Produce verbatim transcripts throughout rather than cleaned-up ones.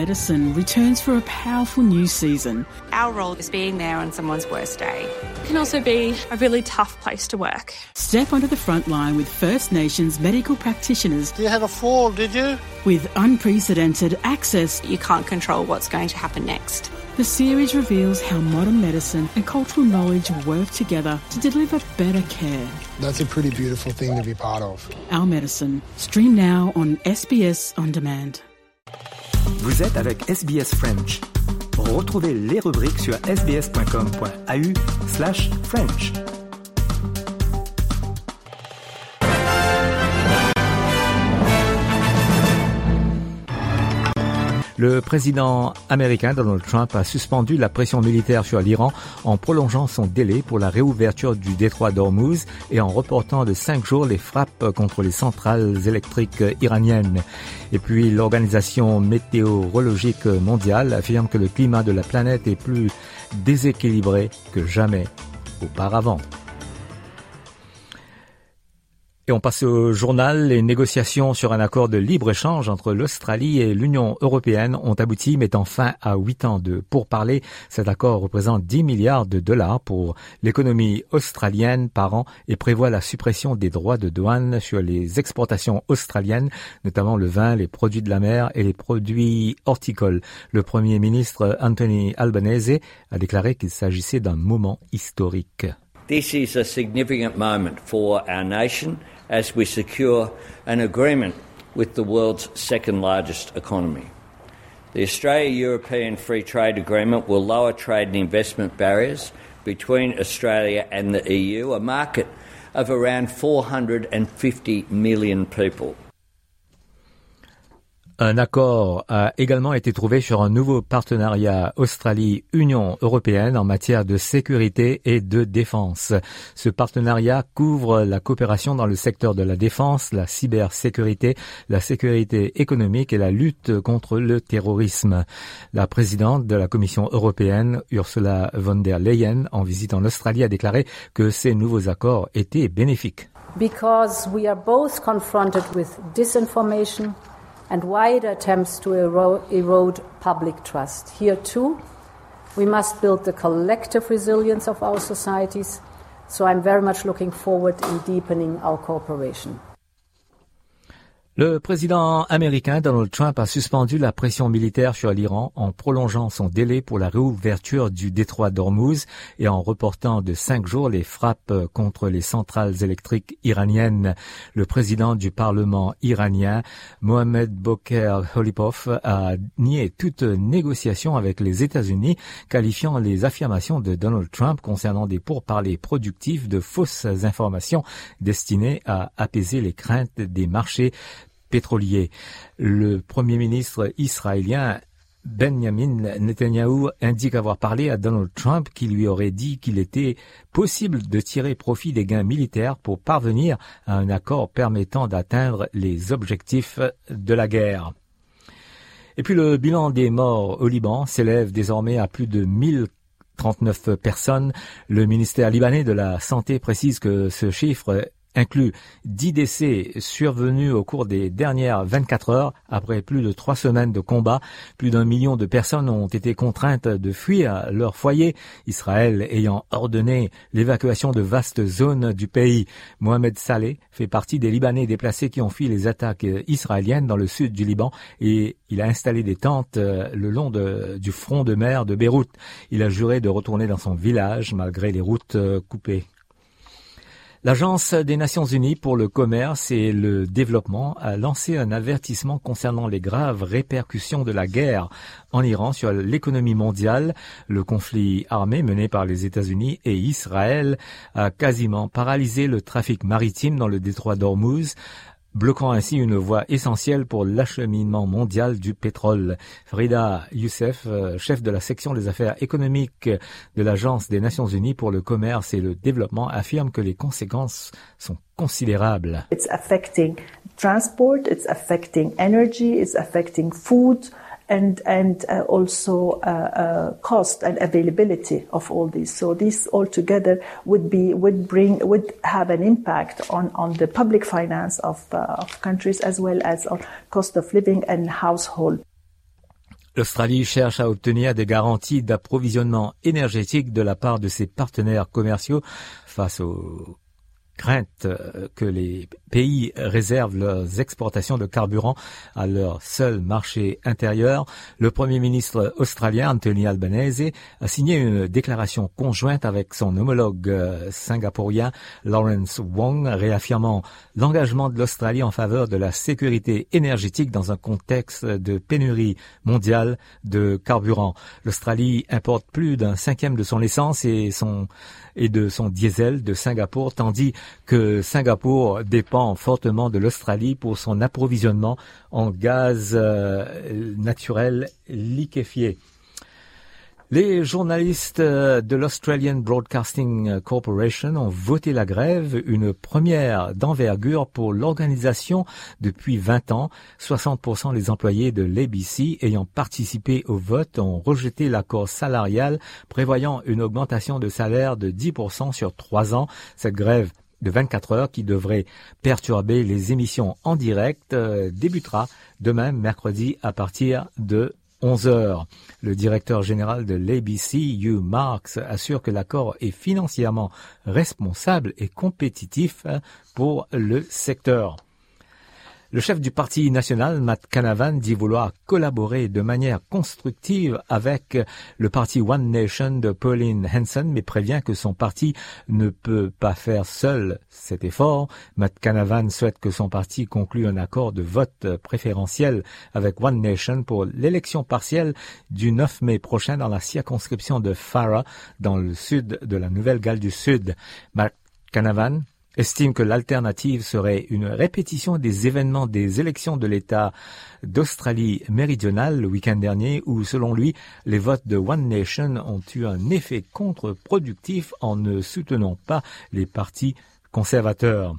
Medicine returns for a powerful new season. Our role is being there on someone's worst day. It can also be a really tough place to work. Step onto the front line with First Nations medical practitioners. You had a fall, did you? With unprecedented access. You can't control what's going to happen next. The series reveals how modern medicine and cultural knowledge work together to deliver better care. That's a pretty beautiful thing to be part of. Our Medicine. Stream now on S B S On Demand. Vous êtes avec S B S French. Retrouvez les rubriques sur sbs.com.au slash French. Le président américain Donald Trump a suspendu la pression militaire sur l'Iran en prolongeant son délai pour la réouverture du détroit d'Ormuz et en reportant de cinq jours les frappes contre les centrales électriques iraniennes. Et puis l'Organisation météorologique mondiale affirme que le climat de la planète est plus déséquilibré que jamais auparavant. Et on passe au journal. Les négociations sur un accord de libre-échange entre l'Australie et l'Union européenne ont abouti, mettant fin à huit ans de pourparlers. Cet accord représente dix milliards de dollars pour l'économie australienne par an et prévoit la suppression des droits de douane sur les exportations australiennes, notamment le vin, les produits de la mer et les produits horticoles. Le Premier ministre Anthony Albanese a déclaré qu'il s'agissait d'un moment historique. This is a significant moment for our nation as we secure an agreement with the world's second largest economy. The Australia-European Free Trade Agreement will lower trade and investment barriers between Australia and the E U, a market of around four hundred fifty million people. Un accord a également été trouvé sur un nouveau partenariat Australie-Union européenne en matière de sécurité et de défense. Ce partenariat couvre la coopération dans le secteur de la défense, la cybersécurité, la sécurité économique et la lutte contre le terrorisme. La présidente de la Commission européenne, Ursula von der Leyen, en visite en Australie, a déclaré que ces nouveaux accords étaient bénéfiques. Because we are both confronted with disinformation and wide attempts to erode, erode public trust. Here too, we must build the collective resilience of our societies, so I'm very much looking forward in deepening our cooperation. Le président américain Donald Trump a suspendu la pression militaire sur l'Iran en prolongeant son délai pour la réouverture du détroit d'Ormuz et en reportant de cinq jours les frappes contre les centrales électriques iraniennes. Le président du Parlement iranien, Mohammad Bokher Khalipov, a nié toute négociation avec les États-Unis, qualifiant les affirmations de Donald Trump concernant des pourparlers productifs de fausses informations destinées à apaiser les craintes des marchés pétrolier. Le premier ministre israélien Benjamin Netanyahu indique avoir parlé à Donald Trump qui lui aurait dit qu'il était possible de tirer profit des gains militaires pour parvenir à un accord permettant d'atteindre les objectifs de la guerre. Et puis le bilan des morts au Liban s'élève désormais à plus de mille trente-neuf personnes. Le ministère libanais de la Santé précise que ce chiffre inclut dix décès survenus au cours des dernières vingt-quatre heures après plus de trois semaines de combat. Plus d'un million de personnes ont été contraintes de fuir leur foyer, Israël ayant ordonné l'évacuation de vastes zones du pays. Mohamed Saleh fait partie des Libanais déplacés qui ont fui les attaques israéliennes dans le sud du Liban et il a installé des tentes le long de, du front de mer de Beyrouth. Il a juré de retourner dans son village malgré les routes coupées. L'Agence des Nations Unies pour le commerce et le développement a lancé un avertissement concernant les graves répercussions de la guerre en Iran sur l'économie mondiale. Le conflit armé mené par les États-Unis et Israël a quasiment paralysé le trafic maritime dans le détroit d'Ormuz, bloquant ainsi une voie essentielle pour l'acheminement mondial du pétrole. Frida Youssef, chef de la section des affaires économiques de l'Agence des Nations Unies pour le commerce et le développement, affirme que les conséquences sont considérables. It's affecting transport, it's affecting energy, it's affecting food and and uh, also uh, uh, cost and availability of all these. So this all together would be would bring would have an impact on on the public finance of uh, of countries as well as on cost of living and household. L'Australie cherche à obtenir des garanties d'approvisionnement énergétique de la part de ses partenaires commerciaux face aux crainte que les pays réservent leurs exportations de carburant à leur seul marché intérieur. Le Premier ministre australien Anthony Albanese a signé une déclaration conjointe avec son homologue singapourien Lawrence Wong, réaffirmant l'engagement de l'Australie en faveur de la sécurité énergétique dans un contexte de pénurie mondiale de carburant. L'Australie importe plus d'un cinquième de son essence et son et de son diesel de Singapour, tandis que Singapour dépend fortement de l'Australie pour son approvisionnement en gaz euh, naturel liquéfié. Les journalistes de l'Australian Broadcasting Corporation ont voté la grève, une première d'envergure pour l'organisation depuis vingt ans. soixante pour cent des employés de l'A B C ayant participé au vote ont rejeté l'accord salarial prévoyant une augmentation de salaire de dix pour cent sur trois ans. Cette grève de vingt-quatre heures qui devrait perturber les émissions en direct euh, débutera demain mercredi à partir de onze heures. Le directeur général de l'A B C, Hugh Marks, assure que l'accord est financièrement responsable et compétitif pour le secteur. Le chef du Parti national, Matt Canavan, dit vouloir collaborer de manière constructive avec le parti One Nation de Pauline Hanson, mais prévient que son parti ne peut pas faire seul cet effort. Matt Canavan souhaite que son parti conclue un accord de vote préférentiel avec One Nation pour l'élection partielle du neuf mai prochain dans la circonscription de Farah, dans le sud de la Nouvelle-Galles du Sud. Matt Canavan estime que l'alternative serait une répétition des événements des élections de l'État d'Australie méridionale le week-end dernier où, selon lui, les votes de One Nation ont eu un effet contre-productif en ne soutenant pas les partis conservateurs.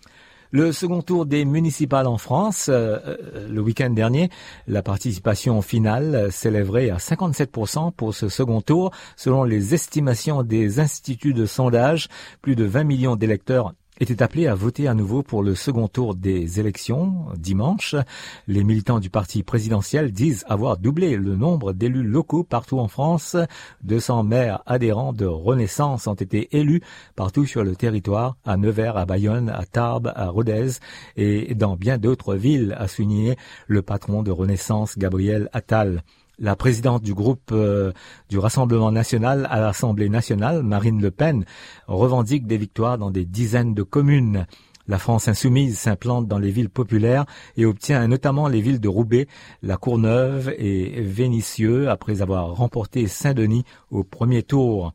Le second tour des municipales en France, euh, le week-end dernier, la participation finale s'élèverait à cinquante-sept pour cent pour ce second tour. Selon les estimations des instituts de sondage, plus de vingt millions d'électeurs étaient appelés à voter à nouveau pour le second tour des élections dimanche. Les militants du parti présidentiel disent avoir doublé le nombre d'élus locaux partout en France. deux cents maires adhérents de Renaissance ont été élus partout sur le territoire, à Nevers, à Bayonne, à Tarbes, à Rodez et dans bien d'autres villes, a souligné le patron de Renaissance, Gabriel Attal. La présidente du groupe euh, du Rassemblement national à l'Assemblée nationale, Marine Le Pen, revendique des victoires dans des dizaines de communes. La France insoumise s'implante dans les villes populaires et obtient notamment les villes de Roubaix, La Courneuve et Vénissieux après avoir remporté Saint-Denis au premier tour.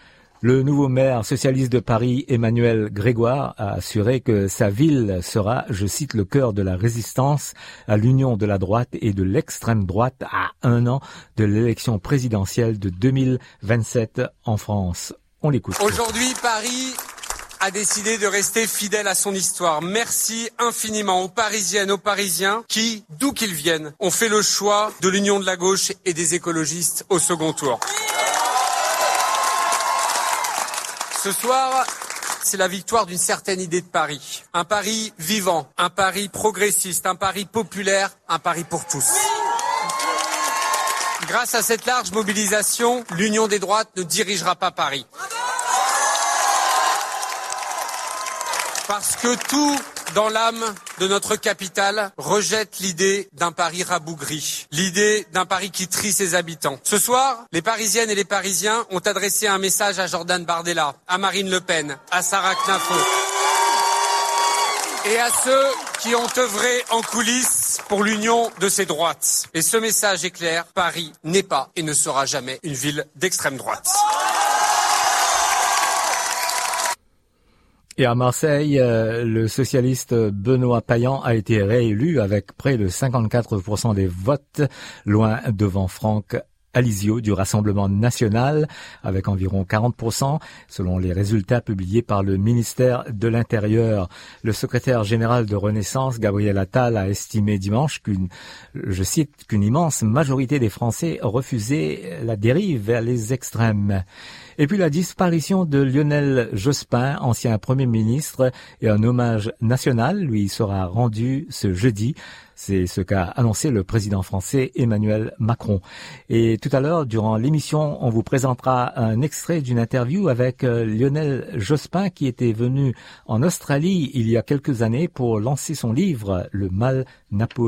Le nouveau maire socialiste de Paris, Emmanuel Grégoire, a assuré que sa ville sera, je cite, le cœur de la résistance à l'union de la droite et de l'extrême droite à un an de l'élection présidentielle de deux mille vingt-sept en France. On l'écoute. Aujourd'hui, Paris a décidé de rester fidèle à son histoire. Merci infiniment aux Parisiennes, aux Parisiens qui, d'où qu'ils viennent, ont fait le choix de l'union de la gauche et des écologistes au second tour. Ce soir, c'est la victoire d'une certaine idée de Paris. Un Paris vivant, un Paris progressiste, un Paris populaire, un Paris pour tous. Grâce à cette large mobilisation, l'union des droites ne dirigera pas Paris. Parce que tout dans l'âme de notre capitale rejette l'idée d'un Paris rabougri, l'idée d'un Paris qui trie ses habitants. Ce soir, les Parisiennes et les Parisiens ont adressé un message à Jordan Bardella, à Marine Le Pen, à Sarah Knafo et à ceux qui ont œuvré en coulisses pour l'union de ces droites. Et ce message est clair, Paris n'est pas et ne sera jamais une ville d'extrême droite. Et à Marseille, euh, le socialiste Benoît Payan a été réélu avec près de cinquante-quatre pour cent des votes, loin devant Franck Alizio du Rassemblement national, avec environ quarante pour cent, selon les résultats publiés par le ministère de l'Intérieur. Le secrétaire général de Renaissance, Gabriel Attal, a estimé dimanche qu'une, je cite, qu'une immense majorité des Français refusaient la dérive vers les extrêmes. Et puis la disparition de Lionel Jospin, ancien Premier ministre, et un hommage national lui sera rendu ce jeudi. C'est ce qu'a annoncé le président français Emmanuel Macron. Et tout à l'heure, durant l'émission, on vous présentera un extrait d'une interview avec Lionel Jospin qui était venu en Australie il y a quelques années pour lancer son livre « Le mal napoléonien ».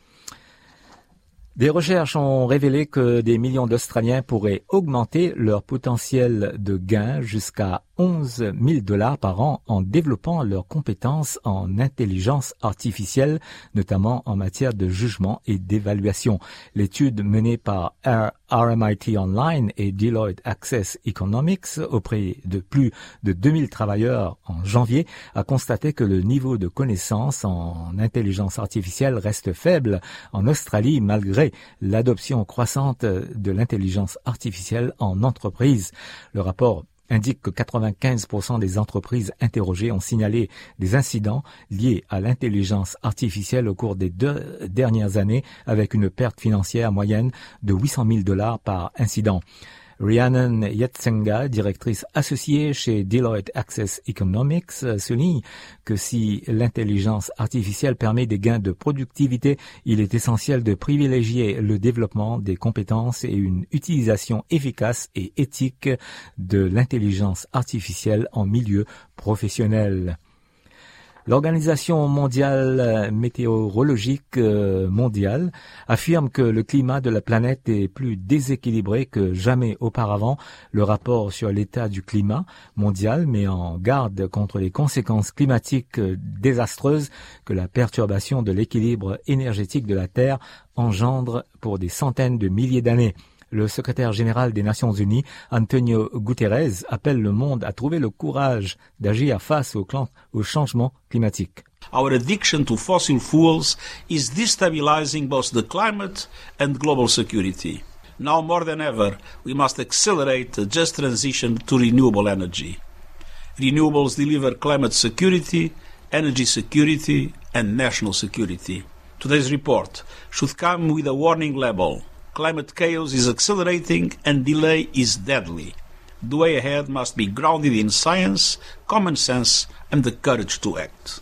Des recherches ont révélé que des millions d'Australiens pourraient augmenter leur potentiel de gain jusqu'à onze mille dollars par an en développant leurs compétences en intelligence artificielle, notamment en matière de jugement et d'évaluation. L'étude menée par R M I T Online et Deloitte Access Economics auprès de plus de deux mille travailleurs en janvier a constaté que le niveau de connaissance en intelligence artificielle reste faible en Australie malgré l'adoption croissante de l'intelligence artificielle en entreprise. Le rapport indique que quatre-vingt-quinze pour cent des entreprises interrogées ont signalé des incidents liés à l'intelligence artificielle au cours des deux dernières années, avec une perte financière moyenne de huit cent mille dollars par incident. Rhiannon Yetsenga, directrice associée chez Deloitte Access Economics, souligne que si l'intelligence artificielle permet des gains de productivité, il est essentiel de privilégier le développement des compétences et une utilisation efficace et éthique de l'intelligence artificielle en milieu professionnel. L'Organisation mondiale météorologique mondiale affirme que le climat de la planète est plus déséquilibré que jamais auparavant. Le rapport sur l'état du climat mondial met en garde contre les conséquences climatiques désastreuses que la perturbation de l'équilibre énergétique de la Terre engendre pour des centaines de milliers d'années. Le secrétaire général des Nations Unies, Antonio Guterres, appelle le monde à trouver le courage d'agir face au, clan, au changement climatique. Our addiction to fossil fuels is destabilizing both the climate and global security. Now more than ever, we must accelerate the just transition to renewable energy. Renewables deliver climate security, energy security, and national security. Today's report should come with a warning label. Climate chaos is accelerating and delay is deadly. The way ahead must be grounded in science, common sense, and the courage to act.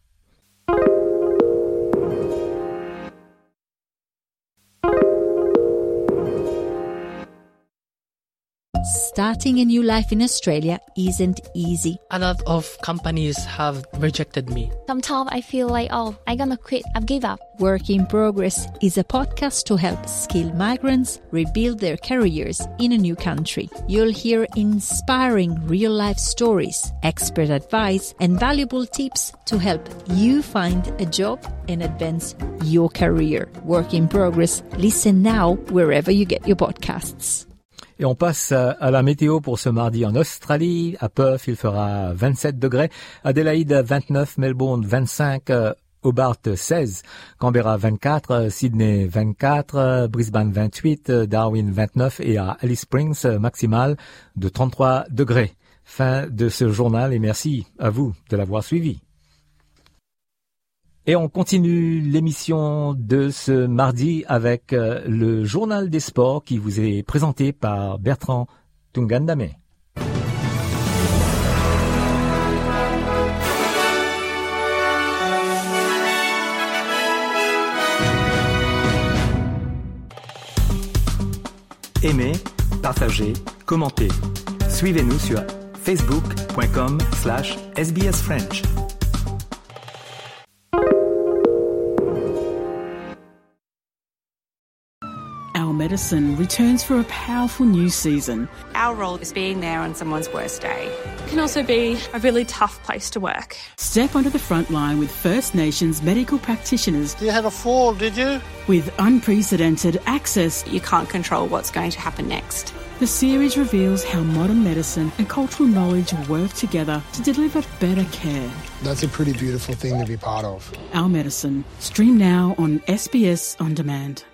Starting a new life in Australia isn't easy. A lot of companies have rejected me. Sometimes I feel like, oh, I'm gonna quit, I've given up. Work in Progress is a podcast to help skilled migrants rebuild their careers in a new country. You'll hear inspiring real-life stories, expert advice, and valuable tips to help you find a job and advance your career. Work in Progress. Listen now wherever you get your podcasts. Et on passe à la météo pour ce mardi en Australie. À Perth, il fera vingt-sept degrés. Adélaïde, vingt-neuf. Melbourne, vingt-cinq. Hobart, seize. Canberra, vingt-quatre. Sydney, vingt-quatre. Brisbane, vingt-huit. Darwin, vingt-neuf. Et à Alice Springs, maximale de trente-trois degrés. Fin de ce journal et merci à vous de l'avoir suivi. Et on continue l'émission de ce mardi avec euh, le journal des sports qui vous est présenté par Bertrand Tungandame. Aimez, partagez, commentez. Suivez-nous sur facebook point com slash S B S French. Our Medicine returns for a powerful new season. Our role is being there on someone's worst day. It can also be a really tough place to work. Step onto the front line with First Nations medical practitioners. You had a fall, did you? With unprecedented access. You can't control what's going to happen next. The series reveals how modern medicine and cultural knowledge work together to deliver better care. That's a pretty beautiful thing to be part of. Our Medicine. Stream now on S B S On Demand.